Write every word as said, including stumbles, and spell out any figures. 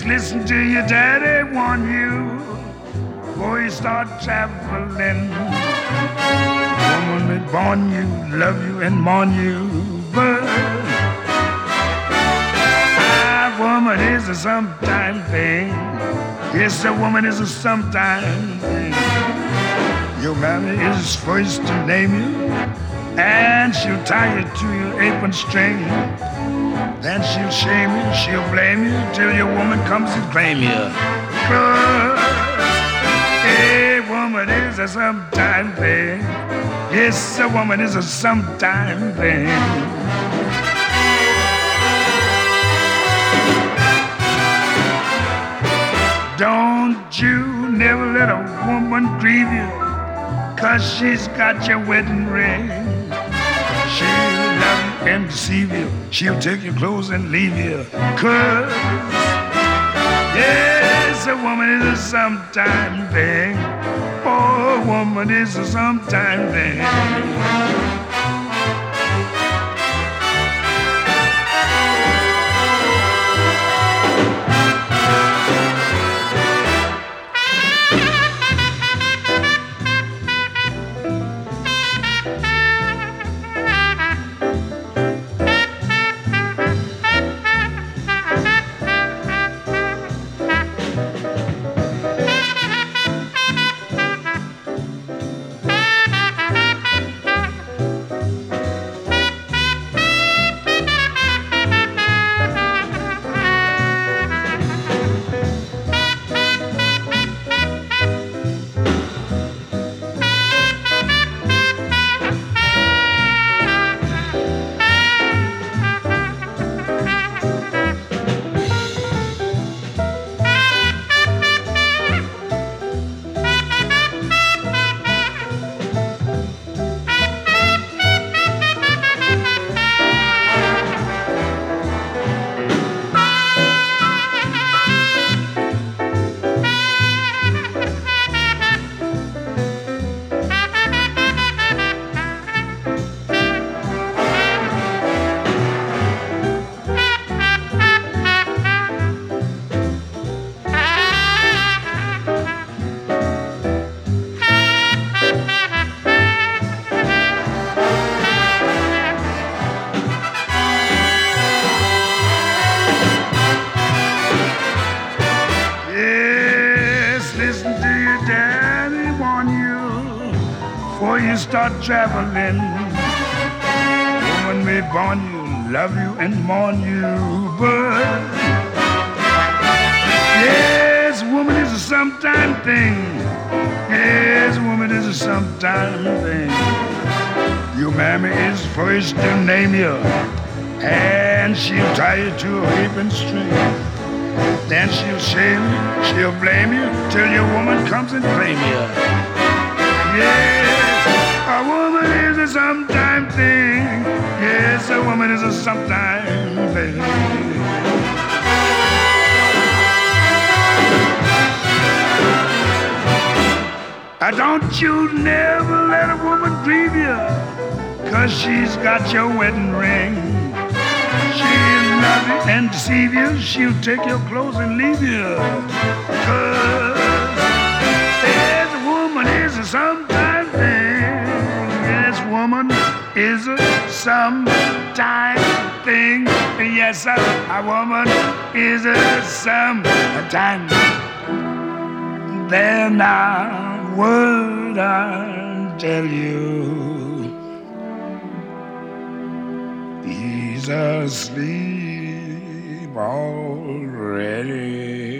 listen to your daddy warn you before you start traveling. Woman may born you, love you, and mourn you, but a woman is a sometime thing. Yes, a woman is a sometime thing. Your mammy is first to name you, and she'll tie you to your apron string. Then she'll shame you, she'll blame you, till your woman comes and claim you. 'Cause a woman is a sometime thing. Yes, a woman is a sometime thing. Don't you never let a woman grieve you, 'cause she's got your wedding ring. She'll love you and deceive you. She'll take your clothes and leave you. 'Cause, yes, a woman is a sometime thing. Oh, a woman is a sometime thing. Before you start traveling, woman may born you, love you, and mourn you, but yes, woman is a sometime thing. Yes, woman is a sometime thing. Your mammy is first to name you, and she'll tie you to a apron string. Then she'll shame you, she'll blame you, till your woman comes and claim you. Yes, a woman is a sometime thing. Yes, a woman is a sometime thing. Uh, don't you never let a woman grieve you, 'cause she's got your wedding ring. She'll love you and deceive you. She'll take your clothes and leave you. 'Cause yes, a woman is a sometime thing. Yes, woman is a sometime thing. Yes, a, a woman is a sometime. Then I would I tell you, he's asleep already.